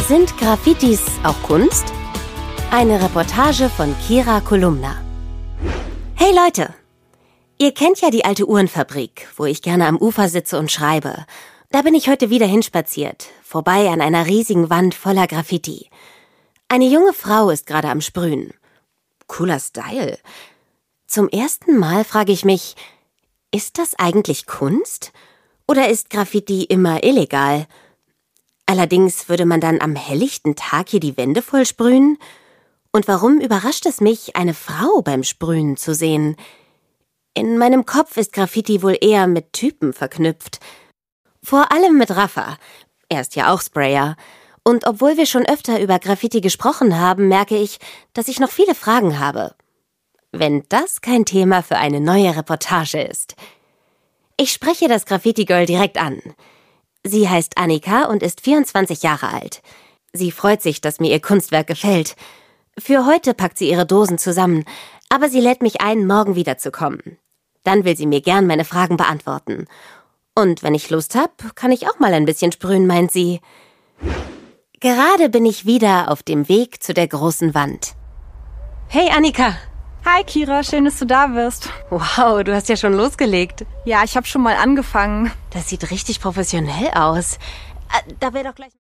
Sind Graffitis auch Kunst? Eine Reportage von Kira Kolumna. Hey Leute! Ihr kennt ja die alte Uhrenfabrik, wo ich gerne am Ufer sitze und schreibe. Da bin ich heute wieder hinspaziert, vorbei an einer riesigen Wand voller Graffiti. Eine junge Frau ist gerade am Sprühen. Cooler Style. Zum ersten Mal frage ich mich, ist das eigentlich Kunst? Oder ist Graffiti immer illegal? Allerdings würde man dann am helllichten Tag hier die Wände voll sprühen? Und warum überrascht es mich, eine Frau beim Sprühen zu sehen? In meinem Kopf ist Graffiti wohl eher mit Typen verknüpft. Vor allem mit Rafa. Er ist ja auch Sprayer. Und obwohl wir schon öfter über Graffiti gesprochen haben, merke ich, dass ich noch viele Fragen habe. Wenn das kein Thema für eine neue Reportage ist. Ich spreche das Graffiti-Girl direkt an. Sie heißt Annika und ist 24 Jahre alt. Sie freut sich, dass mir ihr Kunstwerk gefällt. Für heute packt sie ihre Dosen zusammen, aber sie lädt mich ein, morgen wiederzukommen. Dann will sie mir gern meine Fragen beantworten. Und wenn ich Lust habe, kann ich auch mal ein bisschen sprühen, meint sie. Gerade bin ich wieder auf dem Weg zu der großen Wand. Hey Annika! Hi Kira, schön, dass du da bist. Wow, du hast ja schon losgelegt. Ja, ich habe schon mal angefangen. Das sieht richtig professionell aus. Da wäre doch gleich...